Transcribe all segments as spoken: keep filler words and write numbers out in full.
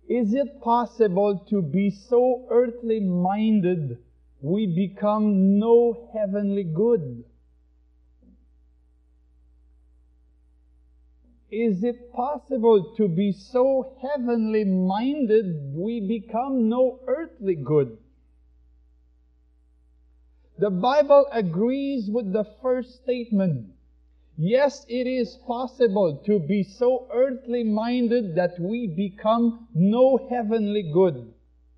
Is it possible to be so earthly minded we become no heavenly good? Is it possible to be so heavenly minded we become no earthly good? The Bible agrees with the first statement. Yes, it is possible to be so earthly minded that we become no heavenly good.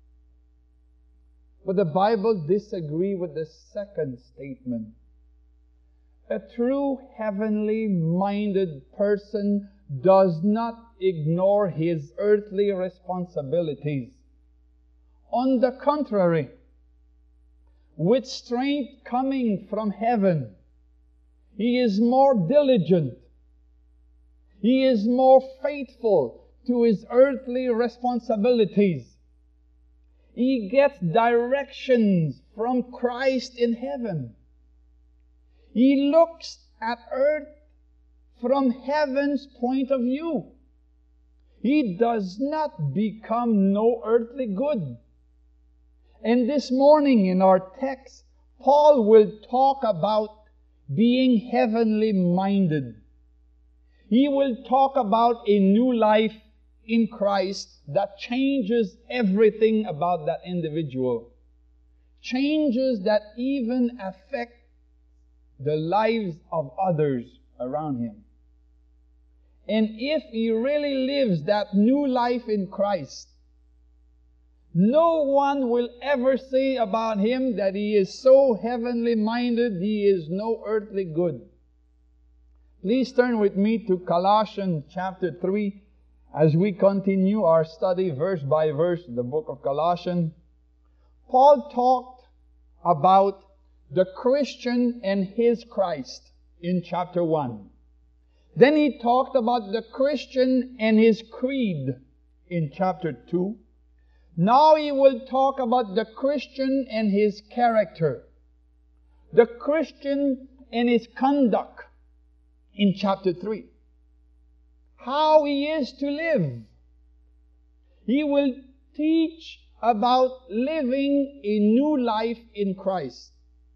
But the Bible disagrees with the second statement. A true heavenly minded person does not ignore his earthly responsibilities. On the contrary, with strength coming from heaven, he is more diligent. He is more faithful to his earthly responsibilities. He gets directions from Christ in heaven. He looks at earth from heaven's point of view. He does not become no earthly good. And this morning in our text, Paul will talk about being heavenly minded. He will talk about a new life in Christ that changes everything about that individual. Changes that even affect the lives of others around him. And if he really lives that new life in Christ, no one will ever say about him that he is so heavenly minded, he is no earthly good. Please turn with me to Colossians chapter three as we continue our study verse by verse, the book of Colossians. Paul talked about the Christian and his Christ in chapter one. Then he talked about the Christian and his creed in chapter two. Now he will talk about the Christian and his character, the Christian and his conduct in chapter three. How he is to live. He will teach about living a new life in Christ.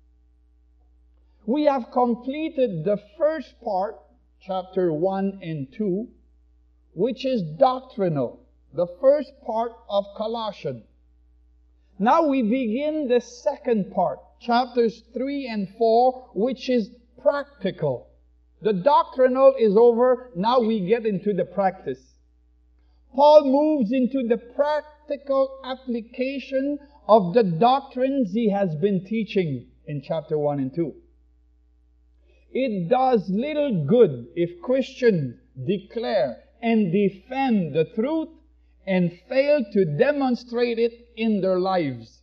We have completed the first part, chapter one and two, which is doctrinal. The first part of Colossians. Now we begin the second part, chapters three and four, which is practical. The doctrinal is over, now we get into the practice. Paul moves into the practical application of the doctrines he has been teaching in chapter one and two. It does little good if Christians declare and defend the truth and fail to demonstrate it in their lives.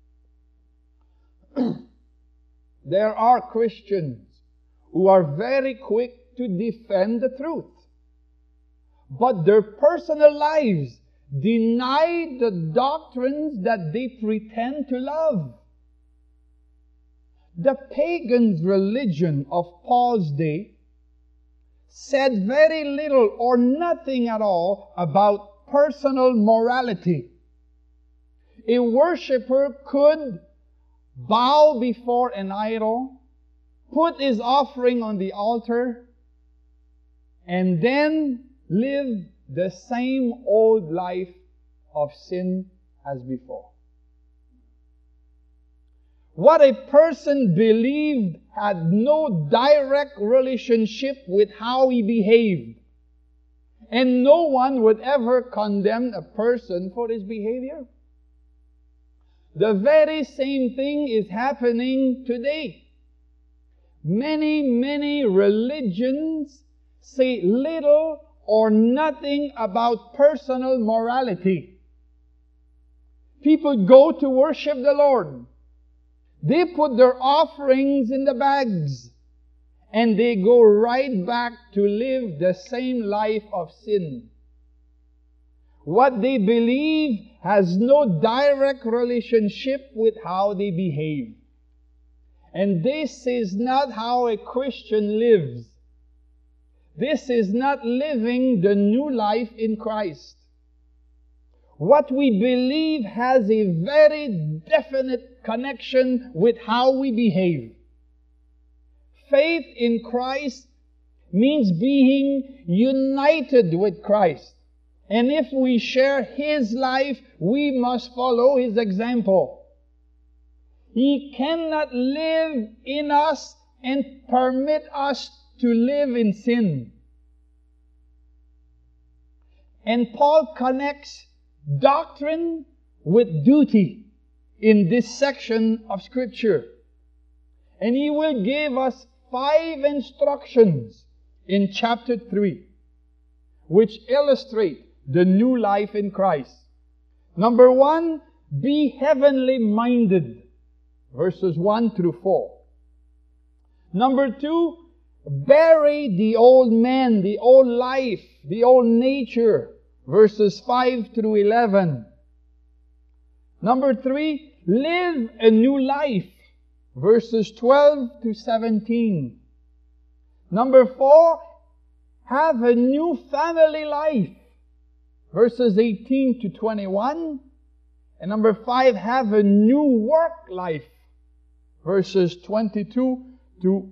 There are Christians who are very quick to defend the truth, but their personal lives deny the doctrines that they pretend to love. The pagan's religion of Paul's day said very little or nothing at all about personal morality. A worshipper could bow before an idol, put his offering on the altar, and then live the same old life of sin as before. What a person believed had no direct relationship with how he behaved. And no one would ever condemn a person for his behavior. The very same thing is happening today. Many, many religions say little or nothing about personal morality. People go to worship the Lord. They put their offerings in the bags. And they go right back to live the same life of sin. What they believe has no direct relationship with how they behave. And this is not how a Christian lives. This is not living the new life in Christ. What we believe has a very definite connection with how we behave. Faith in Christ means being united with Christ. And if we share His life, we must follow His example. He cannot live in us and permit us to live in sin. And Paul connects doctrine with duty in this section of Scripture. And he will give us five instructions in chapter three, which illustrate the new life in Christ. Number one, be heavenly minded, verses one through four. Number two, bury the old man, the old life, the old nature, verses five through eleven. Number three, live a new life, verses twelve to seventeen. Number four, have a new family life, verses eighteen to twenty-one. And number five, have a new work life, verses twenty-two to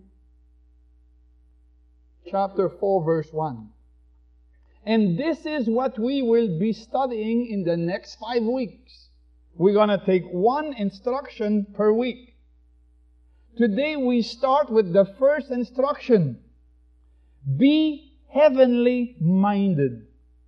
chapter four, verse one. And this is what we will be studying in the next five weeks. We're going to take one instruction per week. Today we start with the first instruction. Be heavenly minded.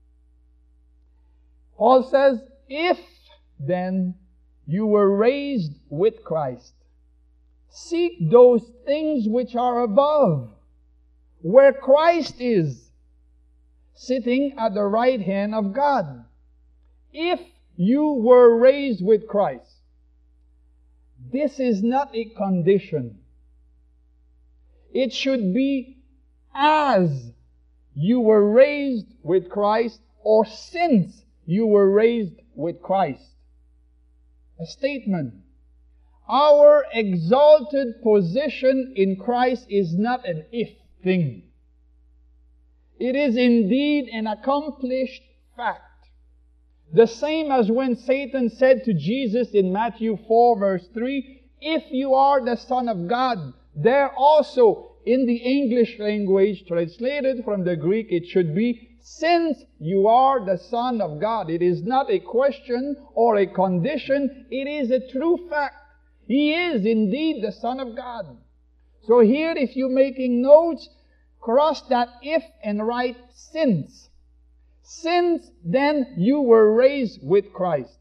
Paul says, if then you were raised with Christ, seek those things which are above, where Christ is, sitting at the right hand of God. If you were raised with Christ, this is not a condition. It should be as you were raised with Christ, or since you were raised with Christ. A statement. Our exalted position in Christ is not an if thing. It is indeed an accomplished fact. The same as when Satan said to Jesus in Matthew four verse three, if you are the Son of God, there also in the English language, translated from the Greek, it should be, since you are the Son of God. It is not a question or a condition. It is a true fact. He is indeed the Son of God. So here, if you're making notes, cross that if and write since. Since then you were raised with Christ.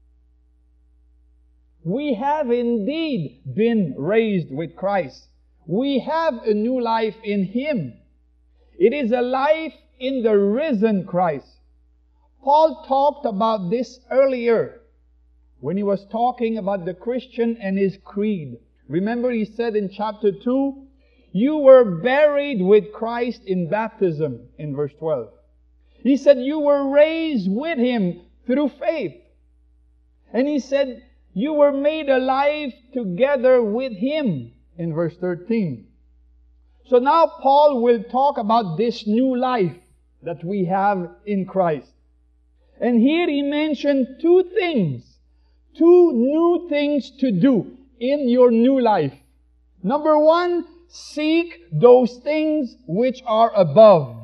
We have indeed been raised with Christ. We have a new life in Him. It is a life in the risen Christ. Paul talked about this earlier when he was talking about the Christian and his creed. Remember, he said in chapter two, you were buried with Christ in baptism, in verse twelve. He said you were raised with Him through faith. And he said you were made alive together with Him, in verse thirteen. So now Paul will talk about this new life that we have in Christ. And here he mentioned two things, two new things to do in your new life. Number one, seek those things which are above.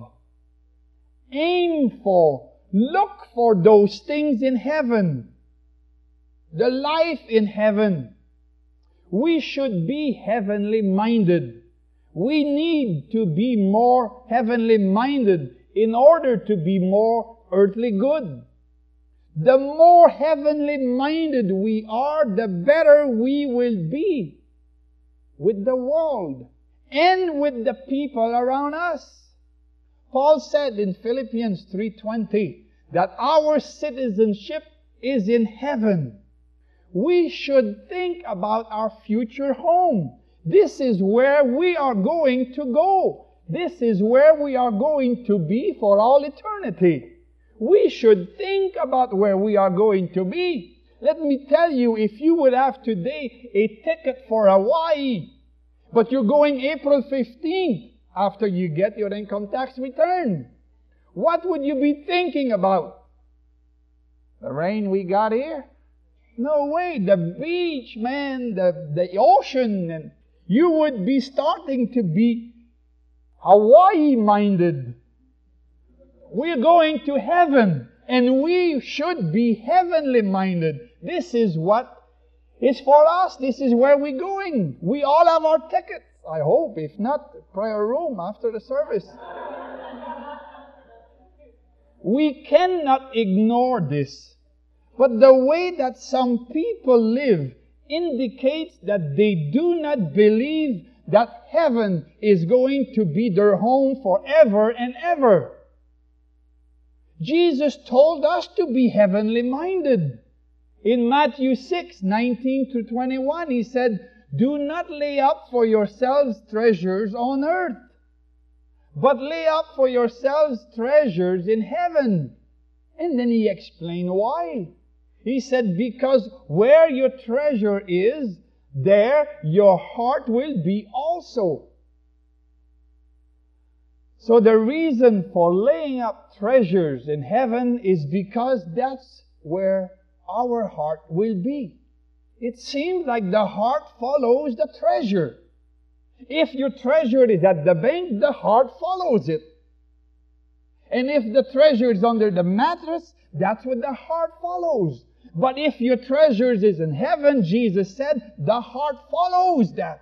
Aim for, look for those things in heaven. The life in heaven. We should be heavenly minded. We need to be more heavenly minded in order to be more earthly good. The more heavenly minded we are, the better we will be with the world and with the people around us. Paul said in Philippians three twenty that our citizenship is in heaven. We should think about our future home. This is where we are going to go. This is where we are going to be for all eternity. We should think about where we are going to be. Let me tell you, if you would have today a ticket for Hawaii, but you're going April fifteenth after you get your income tax return, what would you be thinking about? The rain we got here? No way. The beach, man, the, the ocean, and you would be starting to be Hawaii-minded. We're going to heaven, and we should be heavenly-minded. This is what is for us. This is where we're going. We all have our tickets, I hope. If not, prayer room after the service. We cannot ignore this. But the way that some people live indicates that they do not believe that heaven is going to be their home forever and ever. Jesus told us to be heavenly minded. In Matthew six, nineteen to twenty-one, He said, "Do not lay up for yourselves treasures on earth, but lay up for yourselves treasures in heaven." And then He explained why. He said, "Because where your treasure is, there your heart will be also." So the reason for laying up treasures in heaven is because that's where our heart will be. It seems like the heart follows the treasure. If your treasure is at the bank, the heart follows it. And if the treasure is under the mattress, that's what the heart follows. But if your treasures is in heaven, Jesus said, the heart follows that.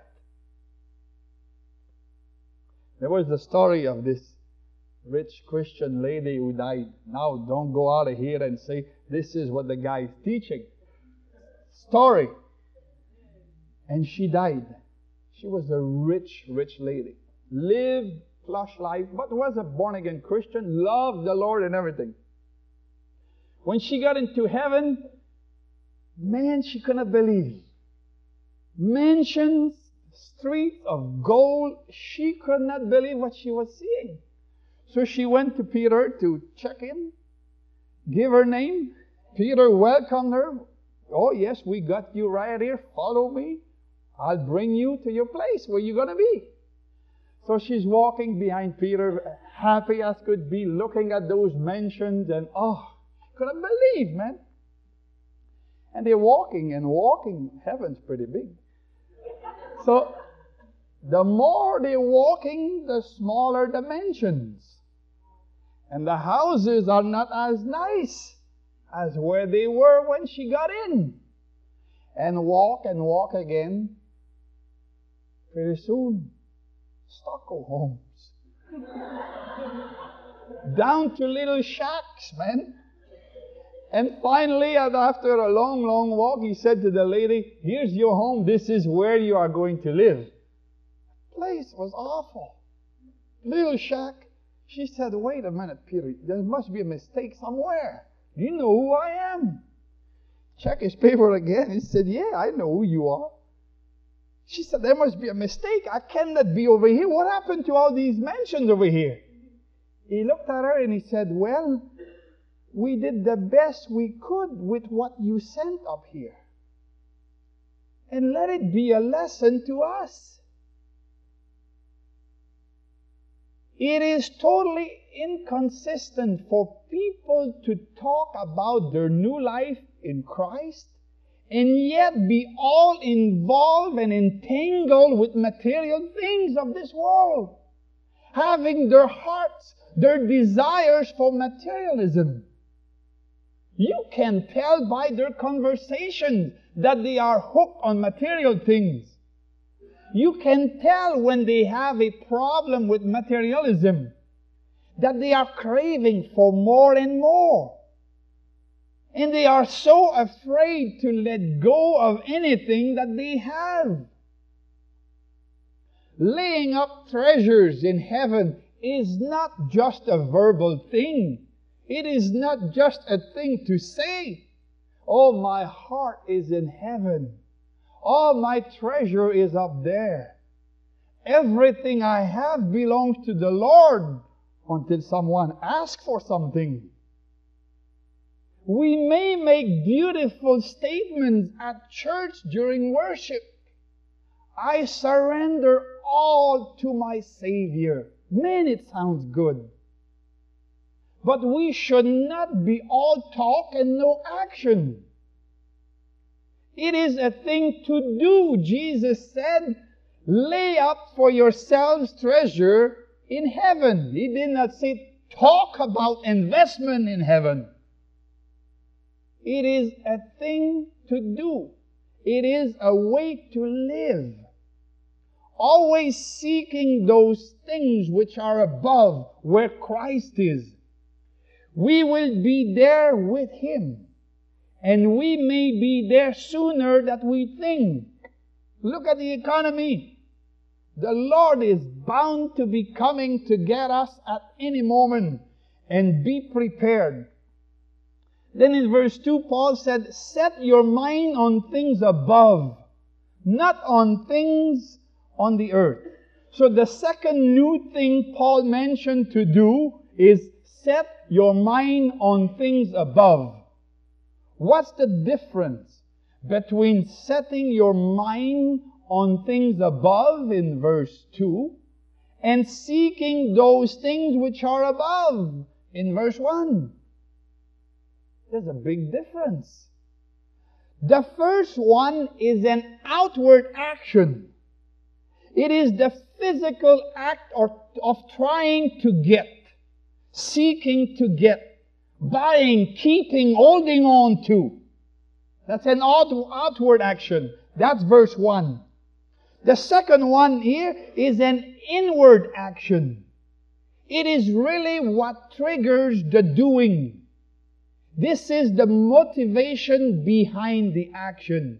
There was the story of this rich Christian lady who died. Now, don't go out of here and say, this is what the guy is teaching. Story. And she died. She was a rich, rich lady. Lived plush life, but was a born-again Christian. Loved the Lord and everything. When she got into heaven, man, she couldn't believe. Mansions, streets of gold. She could not believe what she was seeing. So she went to Peter to check in, give her name. Peter welcomed her. "Oh yes, we got you right here. Follow me. I'll bring you to your place where you're going to be." So she's walking behind Peter, happy as could be, looking at those mansions, and oh, she couldn't believe, man. And they're walking and walking. Heaven's pretty big. So the more they're walking, the smaller the mansions. And the houses are not as nice as where they were when she got in. And walk and walk again. Pretty soon, stucco homes. Down to little shacks, man. And finally, after a long, long walk, he said to the lady, "Here's your home. This is where you are going to live." The place was awful. Little shack. She said, "Wait a minute, Peter. There must be a mistake somewhere. You know who I am." Check his paper again. He said, "Yeah, I know who you are." She said, "There must be a mistake. I cannot be over here. What happened to all these mansions over here?" He looked at her and he said, "Well, we did the best we could with what you sent up here. And let it be a lesson to us. It is totally inconsistent for people to talk about their new life in Christ and yet be all involved and entangled with material things of this world, having their hearts, their desires for materialism. You can tell by their conversation that they are hooked on material things. You can tell when they have a problem with materialism that they are craving for more and more. And they are so afraid to let go of anything that they have. Laying up treasures in heaven is not just a verbal thing. It is not just a thing to say. "Oh, my heart is in heaven. Oh, my treasure is up there. Everything I have belongs to the Lord," until someone asks for something. We may make beautiful statements at church during worship. "I surrender all to my Savior." Man, it sounds good. But we should not be all talk and no action. It is a thing to do. Jesus said, lay up for yourselves treasure in heaven. He did not say talk about investment in heaven. It is a thing to do. It is a way to live. Always seeking those things which are above, where Christ is. We will be there with Him. And we may be there sooner than we think. Look at the economy. The Lord is bound to be coming to get us at any moment. And be prepared. Then in verse two, Paul said, set your mind on things above, not on things on the earth. So the second new thing Paul mentioned to do is set your mind on things above. What's the difference between setting your mind on things above in verse two and seeking those things which are above in verse one? There's a big difference. The first one is an outward action. It is the physical act or, of trying to get, seeking to get, buying, keeping, holding on to. That's an out, outward action. That's verse one. The second one here is an inward action. It is really what triggers the doing. This is the motivation behind the action.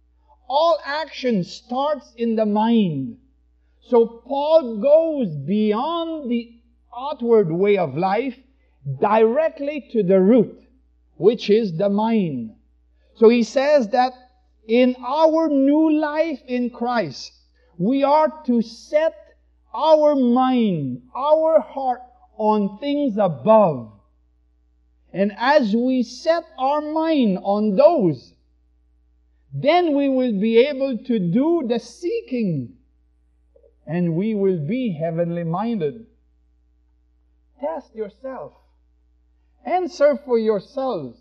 All action starts in the mind. So Paul goes beyond the outward way of life directly to the root, which is the mind. So he says that in our new life in Christ, we are to set our mind, our heart on things above. And as we set our mind on those, then we will be able to do the seeking. And we will be heavenly minded. Test yourself. Answer for yourselves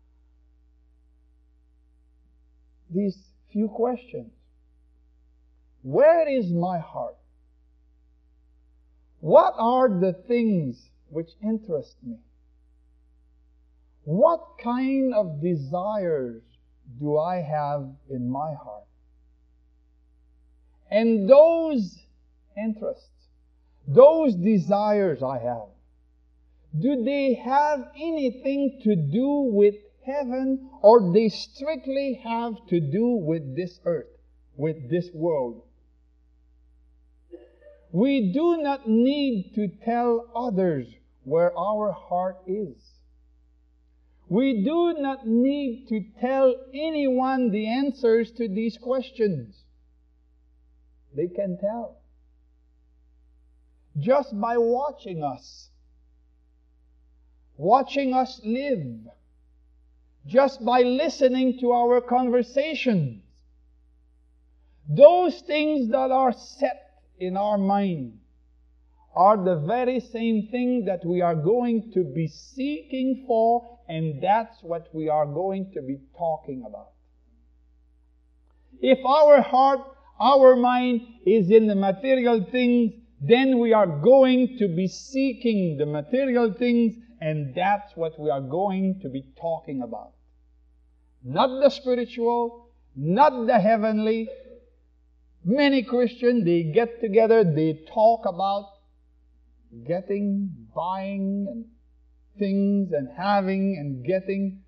these few questions. Where is my heart? What are the things which interest me? What kind of desires do I have in my heart? And those interests, those desires I have, do they have anything to do with heaven, or they strictly have to do with this earth, with this world? We do not need to tell others where our heart is. We do not need to tell anyone the answers to these questions. They can tell. Just by watching us. Watching us live. Just by listening to our conversations. Those things that are set in our mind are the very same thing that we are going to be seeking for, and that's what we are going to be talking about. If our heart, our mind is in the material things, then we are going to be seeking the material things, and that's what we are going to be talking about. Not the spiritual, not the heavenly. Many Christians, they get together, they talk about getting, buying, and things, and having, and getting.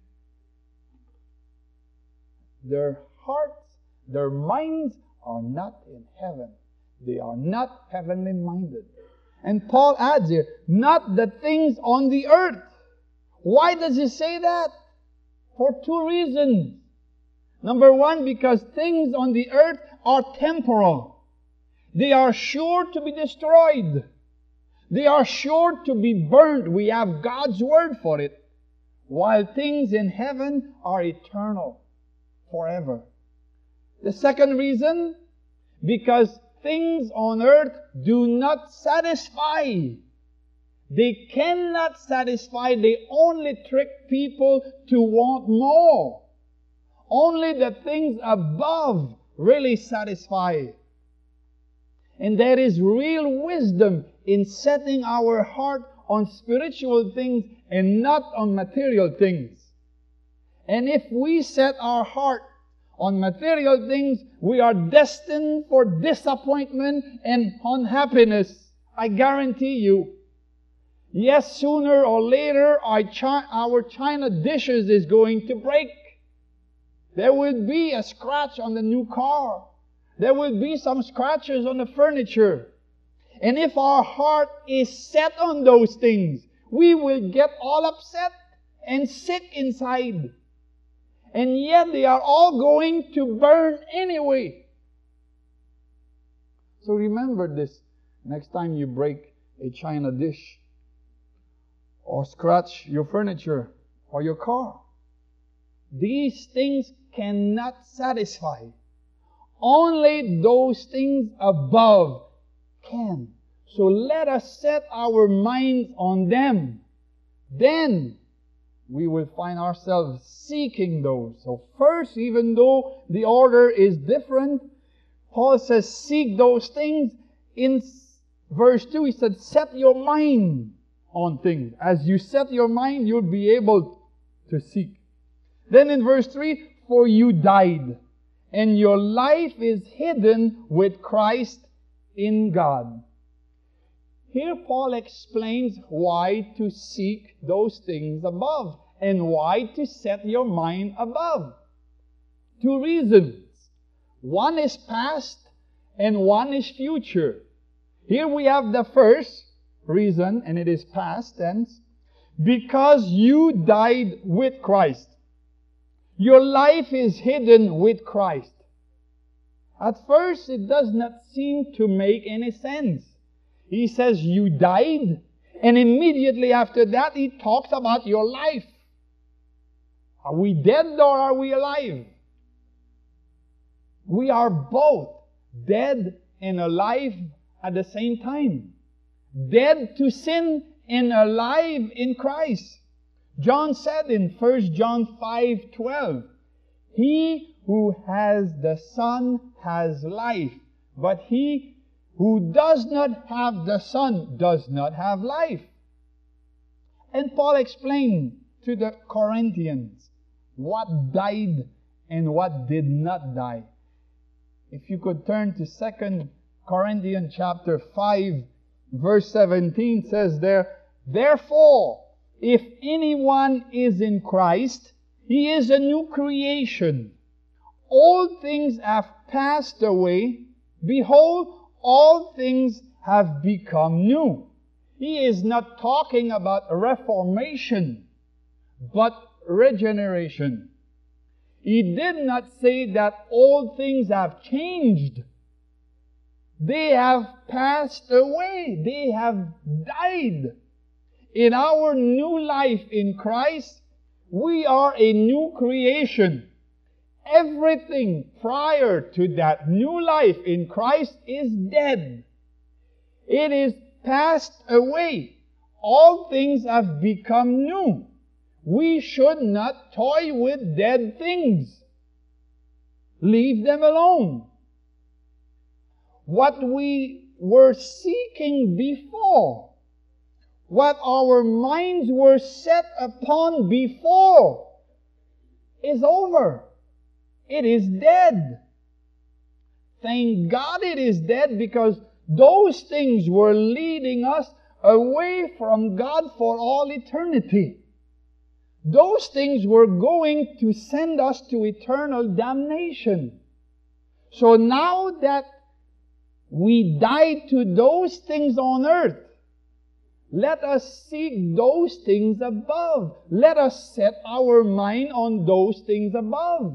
Their hearts, their minds are not in heaven. They are not heavenly minded. And Paul adds here, not the things on the earth. Why does he say that? For two reasons. Number one, because things on the earth are temporal. They are sure to be destroyed. They are sure to be burned. We have God's word for it. While things in heaven are eternal, forever. The second reason, because things on earth do not satisfy. They cannot satisfy. They only trick people to want more. Only the things above really satisfy. And there is real wisdom in setting our heart on spiritual things and not on material things. And if we set our heart on material things, we are destined for disappointment and unhappiness. I guarantee you. Yes, sooner or later, our, chi- our china dishes is going to break. There will be a scratch on the new car. There will be some scratches on the furniture. And if our heart is set on those things, we will get all upset and sick inside. And yet they are all going to burn anyway. So remember this next time you break a china dish or scratch your furniture or your car. These things cannot satisfy. Only those things above can. So let us set our minds on them. Then we will find ourselves seeking those. So first, even though the order is different, Paul says, seek those things. In verse two, he said, set your mind on things. As you set your mind, you'll be able to seek. Then in verse three, for you died, and your life is hidden with Christ in God. Here Paul explains why to seek those things above and why to set your mind above. Two reasons. One is past and one is future. Here we have the first reason, and it is past tense. Because you died with Christ. Your life is hidden with Christ. At first, it does not seem to make any sense. He says you died, and immediately after that, he talks about your life. Are we dead or are we alive? We are both dead and alive at the same time. Dead to sin and alive in Christ. John said in First John five twelve, he who has the Son has life, but he who does not have the Son does not have life. And Paul explained to the Corinthians what died and what did not die. If you could turn to Second Corinthians chapter five, verse seventeen, says there, therefore, if anyone is in Christ, he is a new creation. Old things have passed away. Behold, all things have become new. He is not talking about reformation, but regeneration. He did not say that old things have changed. They have passed away. They have died. In our new life in Christ, we are a new creation. Everything prior to that new life in Christ is dead. It is passed away. All things have become new. We should not toy with dead things. Leave them alone. What we were seeking before, what our minds were set upon before, is over. It is dead. Thank God it is dead, because those things were leading us away from God for all eternity. Those things were going to send us to eternal damnation. So now that we died to those things on earth, let us seek those things above. Let us set our mind on those things above.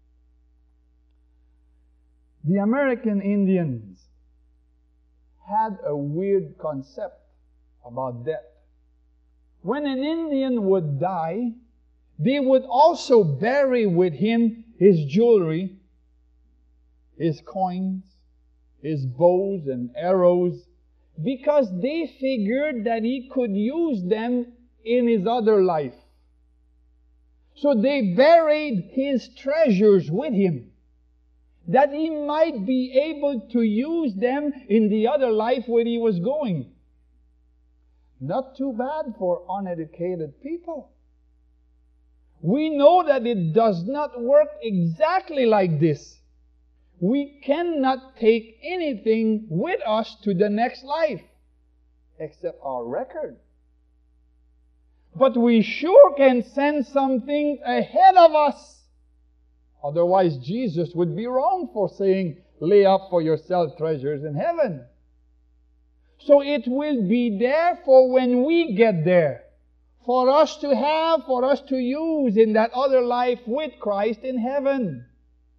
The American Indians had a weird concept about death. When an Indian would die, they would also bury with him his jewelry, his coins, his bows and arrows, because they figured that He could use them in His other life. So they buried His treasures with Him, that He might be able to use them in the other life where He was going. Not too bad for uneducated people. We know that it does not work exactly like this. We cannot take anything with us to the next life, except our record. But we sure can send some things ahead of us. Otherwise, Jesus would be wrong for saying, lay up for yourself treasures in heaven. So it will be there for when we get there, for us to have, for us to use in that other life with Christ in heaven.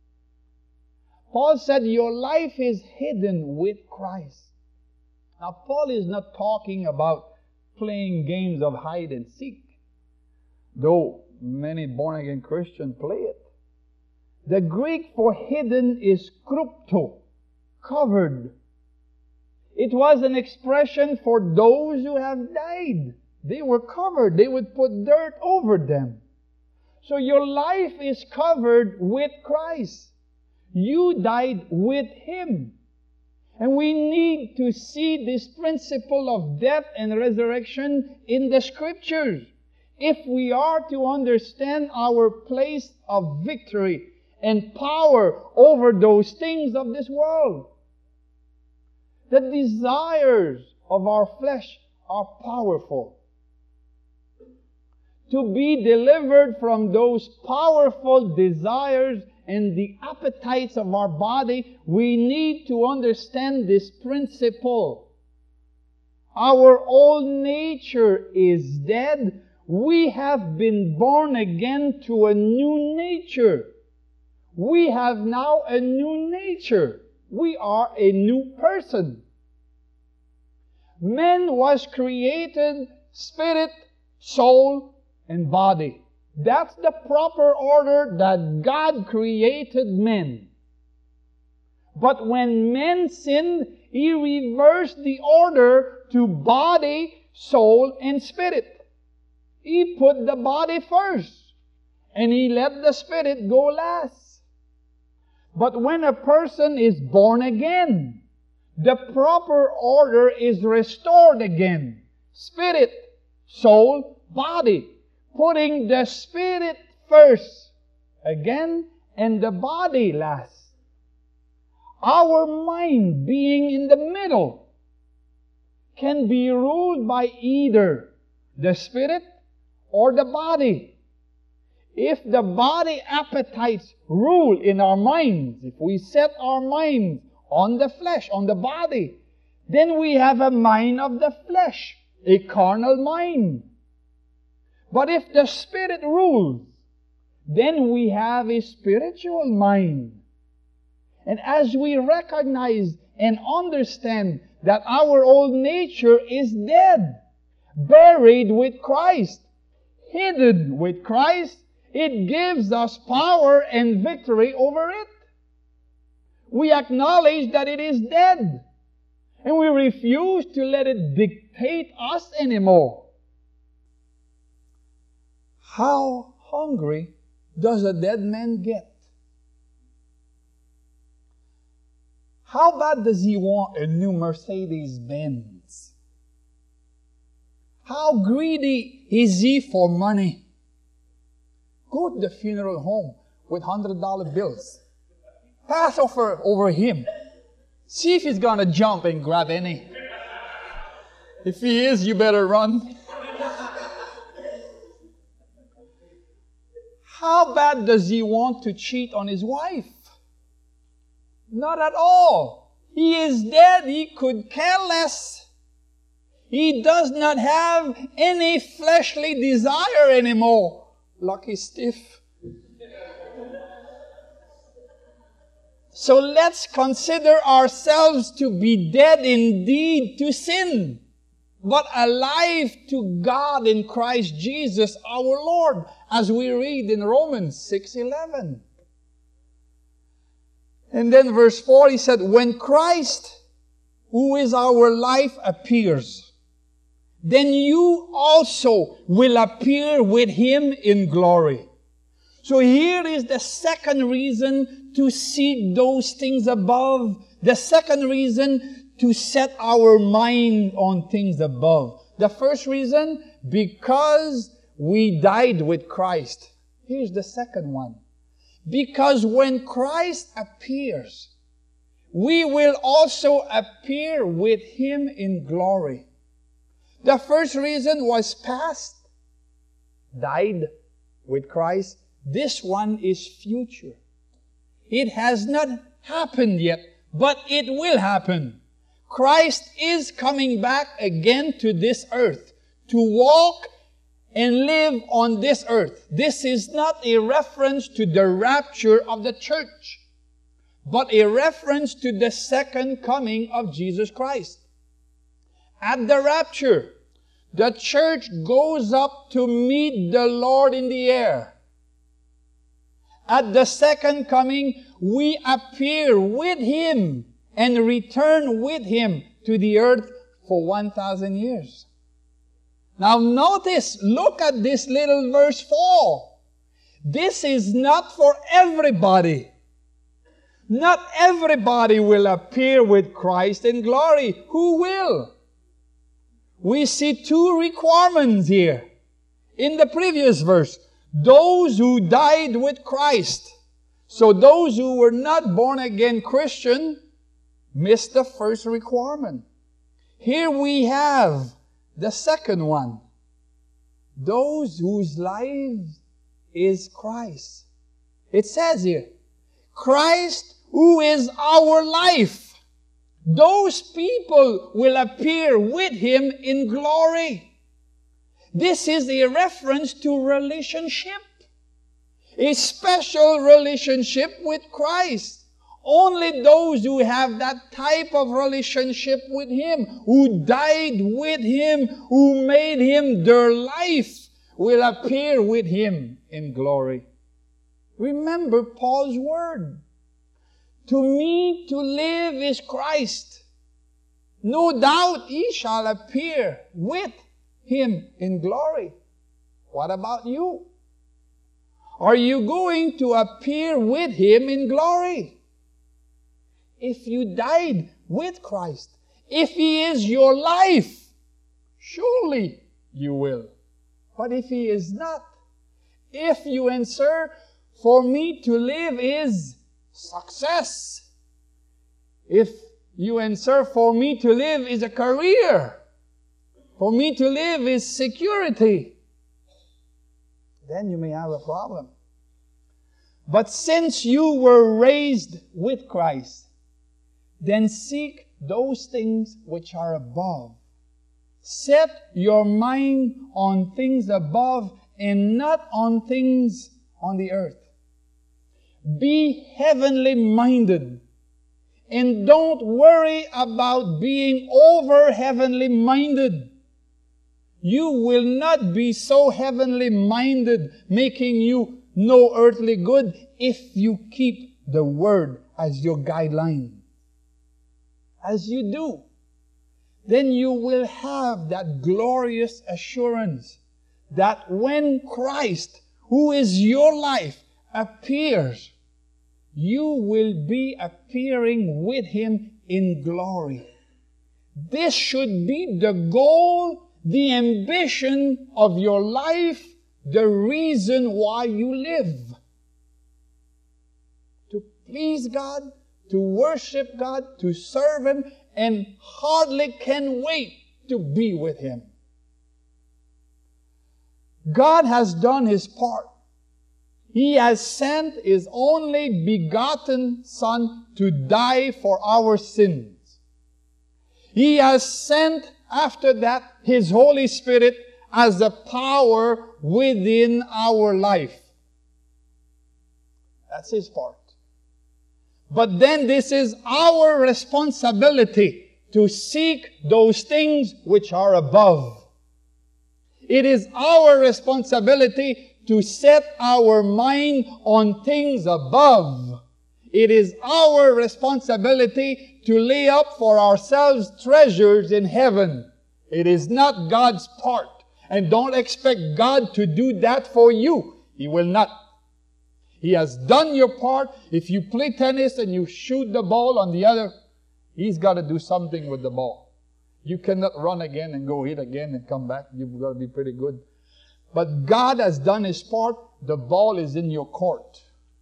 Paul said, your life is hidden with Christ. Now, Paul is not talking about playing games of hide and seek, though many born-again Christians play it. The Greek for hidden is krypto, covered. It was an expression for those who have died. They were covered. They would put dirt over them. So your life is covered with Christ. You died with Him. And we need to see this principle of death and resurrection in the Scriptures if we are to understand our place of victory and power over those things of this world. The desires of our flesh are powerful. To be delivered from those powerful desires and the appetites of our body, we need to understand this principle. Our old nature is dead. We have been born again to a new nature. We have now a new nature. We are a new person. Man was created spirit, soul, and body. That's the proper order that God created men. But when men sinned, He reversed the order to body, soul, and spirit. He put the body first, and He let the spirit go last. But when a person is born again, the proper order is restored again. Spirit, soul, body. Putting the spirit first again and the body last. Our mind being in the middle can be ruled by either the spirit or the body. If the body appetites rule in our minds, if we set our minds on the flesh, on the body, then we have a mind of the flesh, a carnal mind. But if the Spirit rules, then we have a spiritual mind. And as we recognize and understand that our old nature is dead, buried with Christ, hidden with Christ, it gives us power and victory over it. We acknowledge that it is dead, and we refuse to let it dictate us anymore. How hungry does a dead man get? How bad does he want a new Mercedes-Benz? How greedy is he for money? Go to the funeral home with one hundred dollar bills. Pass over, over him. See if he's going to jump and grab any. If he is, you better run. How bad does he want to cheat on his wife? Not at all. He is dead. He could care less. He does not have any fleshly desire anymore. Lucky stiff. So let's consider ourselves to be dead indeed to sin, but alive to God in Christ Jesus our Lord, as we read in Romans six eleven. And then verse four, he said, when Christ who is our life, appears, then you also will appear with Him in glory. So here is the second reason to seek those things above. The second reason to set our mind on things above. The first reason, because we died with Christ. Here's the second one. Because when Christ appears, we will also appear with Him in glory. The first reason was past, died with Christ. This one is future. It has not happened yet, but it will happen. Christ is coming back again to this earth to walk and live on this earth. This is not a reference to the rapture of the church, but a reference to the second coming of Jesus Christ. At the rapture, the church goes up to meet the Lord in the air. At the second coming, we appear with Him and return with Him to the earth for one thousand years. Now notice, look at this little verse four. This is not for everybody. Not everybody will appear with Christ in glory. Who will? We see two requirements here. In the previous verse, those who died with Christ. So those who were not born again Christian missed the first requirement. Here we have the second one. Those whose lives is Christ. It says here, Christ who is our life. Those people will appear with Him in glory. This is a reference to relationship. A special relationship with Christ. Only those who have that type of relationship with Him, who died with Him, who made Him their life, will appear with Him in glory. Remember Paul's word. To me, to live is Christ. No doubt He shall appear with Him in glory. What about you? Are you going to appear with Him in glory? If you died with Christ, if He is your life, surely you will. But if He is not, if you answer, for me to live is success. If you answer, for me to live is a career. For me to live is security. Then you may have a problem. But since you were raised with Christ, then seek those things which are above. Set your mind on things above and not on things on the earth. Be heavenly minded. And don't worry about being over heavenly minded. You will not be so heavenly minded, making you no earthly good, if you keep the Word as your guideline. As you do, then you will have that glorious assurance that when Christ, who is your life, appears, you will be appearing with Him in glory. This should be the goal, the ambition of your life, the reason why you live. To please God, to worship God, to serve Him, and hardly can wait to be with Him. God has done His part. He has sent His only begotten Son to die for our sins. He has sent after that His Holy Spirit as the power within our life. That's His part. But then this is our responsibility to seek those things which are above. It is our responsibility to set our mind on things above. It is our responsibility to lay up for ourselves treasures in heaven. It is not God's part. And don't expect God to do that for you. He will not. He has done your part. If you play tennis and you shoot the ball on the other, He's got to do something with the ball. You cannot run again and go hit again and come back. You've got to be pretty good. But God has done His part. The ball is in your court.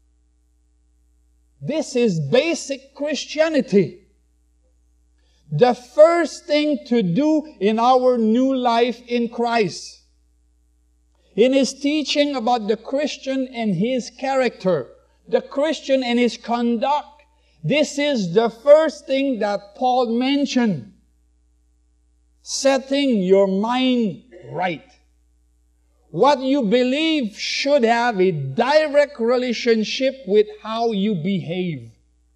This is basic Christianity. The first thing to do in our new life in Christ, in His teaching about the Christian and his character, the Christian and his conduct, this is the first thing that Paul mentioned. Setting your mind right. What you believe should have a direct relationship with how you behave.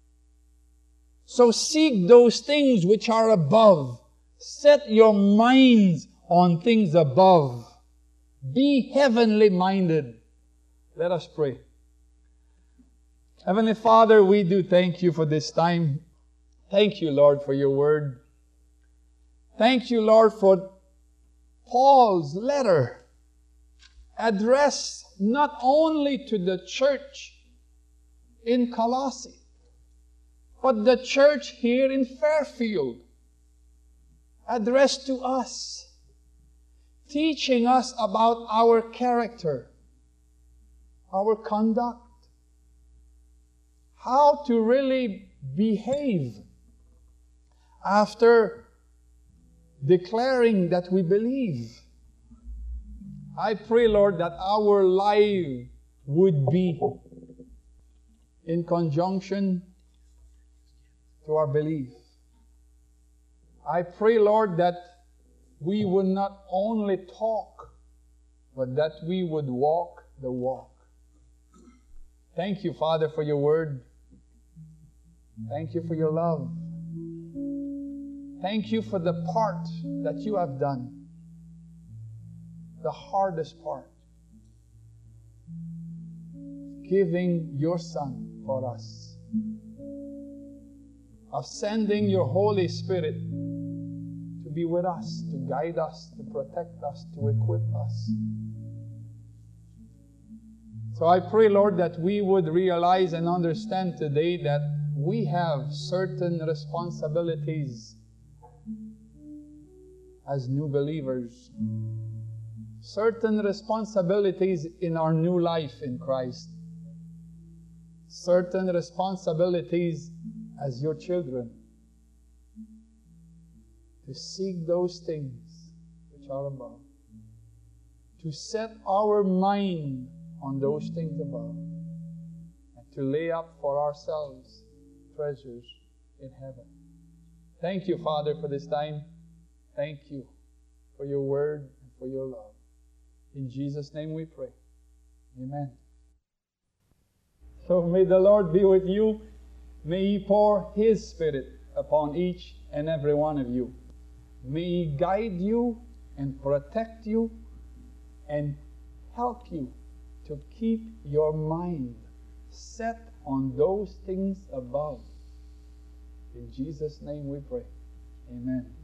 So seek those things which are above. Set your minds on things above. Be heavenly minded. Let us pray. Heavenly Father, we do thank You for this time. Thank You, Lord, for Your word. Thank You, Lord, for Paul's letter addressed not only to the church in Colossae, but the church here in Fairfield, addressed to us, teaching us about our character, our conduct, how to really behave after declaring that we believe. I pray, Lord, that our life would be in conjunction to our belief. I pray, Lord, that we would not only talk, but that we would walk the walk. Thank You, Father, for Your word. Thank You for Your love. Thank You for the part that You have done. The hardest part. Giving Your Son for us. Of sending Your Holy Spirit to be with us, to guide us, to protect us, to equip us. So I pray, Lord, that we would realize and understand today that we have certain responsibilities as new believers. Certain responsibilities in our new life in Christ. Certain responsibilities as Your children. To seek those things which are above. To set our mind on those things above. And to lay up for ourselves treasures in heaven. Thank You, Father, for this time. Thank You for Your word and for Your love. In Jesus' name we pray. Amen. So may the Lord be with you. May He pour His Spirit upon each and every one of you. May He guide you and protect you and help you to keep your mind set on those things above. In Jesus' name we pray. Amen.